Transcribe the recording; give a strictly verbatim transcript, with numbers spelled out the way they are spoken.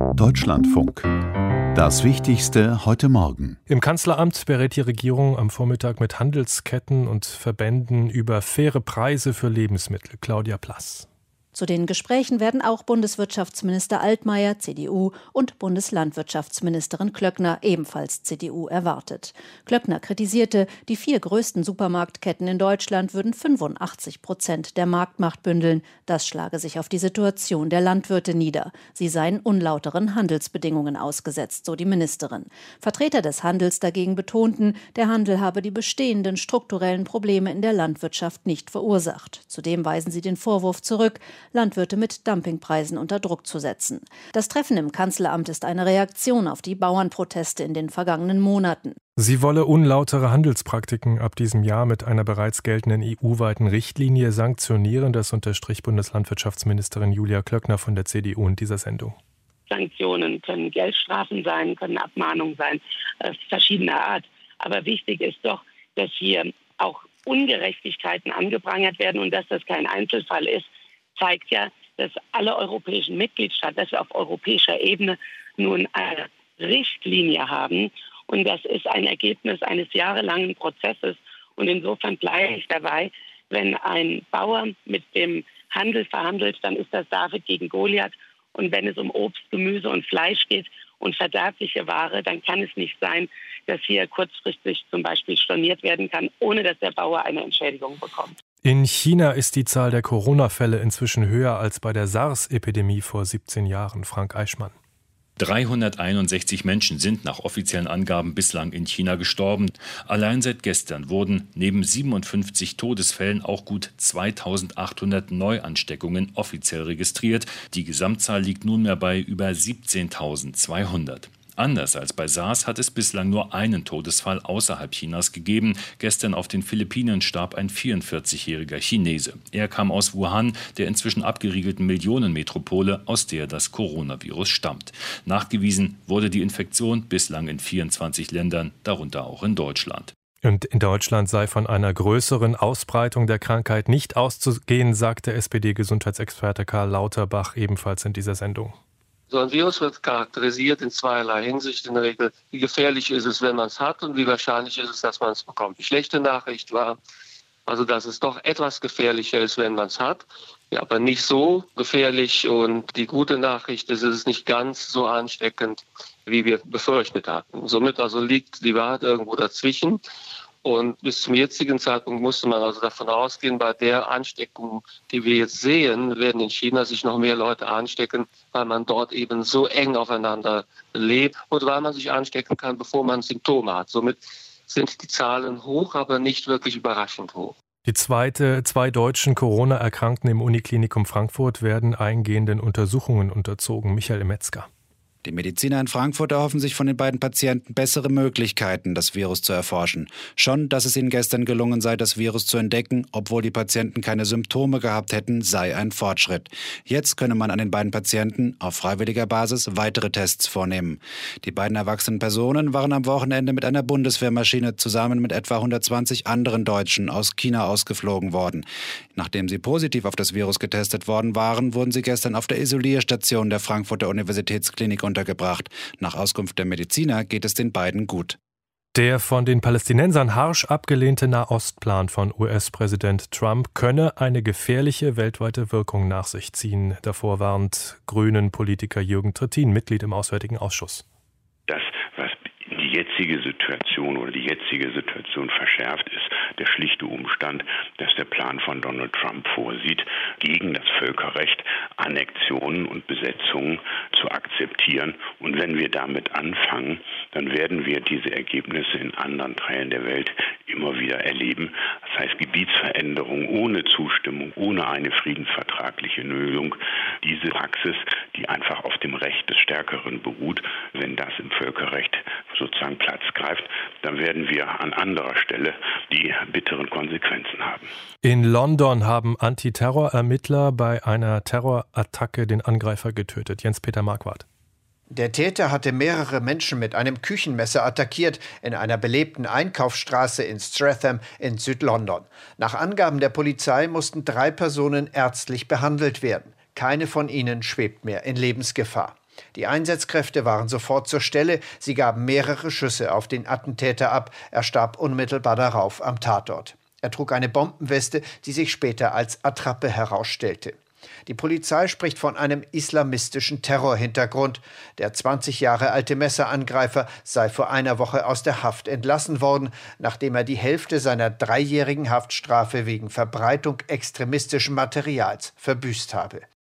Deutschlandfunk. Das Wichtigste heute Morgen. Im Kanzleramt berät die Regierung am Vormittag mit Handelsketten und Verbänden über faire Preise für Lebensmittel. Claudia Plass. Zu den Gesprächen werden auch Bundeswirtschaftsminister Altmaier, C D U, und Bundeslandwirtschaftsministerin Klöckner, ebenfalls C D U, erwartet. Klöckner kritisierte, die vier größten Supermarktketten in Deutschland würden fünfundachtzig Prozent der Marktmacht bündeln. Das schlage sich auf die Situation der Landwirte nieder. Sie seien unlauteren Handelsbedingungen ausgesetzt, so die Ministerin. Vertreter des Handels dagegen betonten, der Handel habe die bestehenden strukturellen Probleme in der Landwirtschaft nicht verursacht. Zudem weisen sie den Vorwurf zurück, Landwirte mit Dumpingpreisen unter Druck zu setzen. Das Treffen im Kanzleramt ist eine Reaktion auf die Bauernproteste in den vergangenen Monaten. Sie wolle unlautere Handelspraktiken ab diesem Jahr mit einer bereits geltenden E U-weiten Richtlinie sanktionieren. Das unterstrich Bundeslandwirtschaftsministerin Julia Klöckner von der C D U in dieser Sendung. Sanktionen können Geldstrafen sein, können Abmahnungen sein, äh, verschiedener Art. Aber wichtig ist doch, dass hier auch Ungerechtigkeiten angeprangert werden und dass das kein Einzelfall ist, zeigt ja, dass alle europäischen Mitgliedstaaten, dass wir auf europäischer Ebene nun eine Richtlinie haben. Und das ist ein Ergebnis eines jahrelangen Prozesses. Und insofern bleibe ich dabei, wenn ein Bauer mit dem Handel verhandelt, dann ist das David gegen Goliath. Und wenn es um Obst, Gemüse und Fleisch geht und verderbliche Ware, dann kann es nicht sein, dass hier kurzfristig zum Beispiel storniert werden kann, ohne dass der Bauer eine Entschädigung bekommt. In China ist die Zahl der Corona-Fälle inzwischen höher als bei der SARS-Epidemie vor siebzehn Jahren. Frank Eichmann. dreihunderteinundsechzig Menschen sind nach offiziellen Angaben bislang in China gestorben. Allein seit gestern wurden neben siebenundfünfzig Todesfällen auch gut zweitausendachthundert Neuansteckungen offiziell registriert. Die Gesamtzahl liegt nunmehr bei über siebzehntausendzweihundert. Anders als bei SARS hat es bislang nur einen Todesfall außerhalb Chinas gegeben. Gestern auf den Philippinen starb ein vierundvierzigjähriger Chinese. Er kam aus Wuhan, der inzwischen abgeriegelten Millionenmetropole, aus der das Coronavirus stammt. Nachgewiesen wurde die Infektion bislang in vierundzwanzig Ländern, darunter auch in Deutschland. Und in Deutschland sei von einer größeren Ausbreitung der Krankheit nicht auszugehen, sagte S P D-Gesundheitsexperte Karl Lauterbach ebenfalls in dieser Sendung. So ein Virus wird charakterisiert in zweierlei Hinsicht. In der Regel, wie gefährlich ist es, wenn man es hat, und wie wahrscheinlich ist es, dass man es bekommt. Die schlechte Nachricht war, also dass es doch etwas gefährlicher ist, wenn man es hat, ja, aber nicht so gefährlich. Und die gute Nachricht ist, es ist nicht ganz so ansteckend, wie wir befürchtet hatten. Somit also liegt die Wahrheit irgendwo dazwischen. Und bis zum jetzigen Zeitpunkt musste man also davon ausgehen, bei der Ansteckung, die wir jetzt sehen, werden in China sich noch mehr Leute anstecken, weil man dort eben so eng aufeinander lebt und weil man sich anstecken kann, bevor man Symptome hat. Somit sind die Zahlen hoch, aber nicht wirklich überraschend hoch. Die zweite, zwei deutschen Corona-Erkrankten im Uniklinikum Frankfurt werden eingehenden Untersuchungen unterzogen. Michael Metzger. Die Mediziner in Frankfurt erhoffen sich von den beiden Patienten bessere Möglichkeiten, das Virus zu erforschen. Schon, dass es ihnen gestern gelungen sei, das Virus zu entdecken, obwohl die Patienten keine Symptome gehabt hätten, sei ein Fortschritt. Jetzt könne man an den beiden Patienten auf freiwilliger Basis weitere Tests vornehmen. Die beiden erwachsenen Personen waren am Wochenende mit einer Bundeswehrmaschine zusammen mit etwa hundertzwanzig anderen Deutschen aus China ausgeflogen worden. Nachdem sie positiv auf das Virus getestet worden waren, wurden sie gestern auf der Isolierstation der Frankfurter Universitätsklinik untergebracht. Nach Auskunft der Mediziner geht es den beiden gut. Der von den Palästinensern harsch abgelehnte Nahostplan von U S-Präsident Trump könne eine gefährliche weltweite Wirkung nach sich ziehen. Davor warnt Grünen-Politiker Jürgen Trittin, Mitglied im Auswärtigen Ausschuss. Das, was die jetzige Situation oder die jetzige Situation verschärft, ist der schlichte Umstand, dass der Plan von Donald Trump vorsieht, gegen das Völkerrecht Annexionen und Besetzungen zu akzeptieren. Und wenn wir damit anfangen, dann werden wir diese Ergebnisse in anderen Teilen der Welt immer wieder erleben. Das heißt, Gebietsveränderung ohne Zustimmung, ohne eine friedensvertragliche Lösung. Diese Praxis, die einfach auf dem Recht des Stärkeren beruht, wenn das im Völkerrecht sozusagen Platz greift, dann werden wir an anderer Stelle die bitteren Konsequenzen haben. In London haben Antiterrorermittler bei einer Terrorattacke den Angreifer getötet. Jens-Peter Marquardt. Der Täter hatte mehrere Menschen mit einem Küchenmesser attackiert in einer belebten Einkaufsstraße in Streatham in Südlondon. Nach Angaben der Polizei mussten drei Personen ärztlich behandelt werden. Keine von ihnen schwebt mehr in Lebensgefahr. Die Einsatzkräfte waren sofort zur Stelle. Sie gaben mehrere Schüsse auf den Attentäter ab. Er starb unmittelbar darauf am Tatort. Er trug eine Bombenweste, die sich später als Attrappe herausstellte. Die Polizei spricht von einem islamistischen Terrorhintergrund. Der zwanzig Jahre alte Messerangreifer sei vor einer Woche aus der Haft entlassen worden, nachdem er die Hälfte seiner dreijährigen Haftstrafe wegen Verbreitung extremistischen Materials verbüßt habe.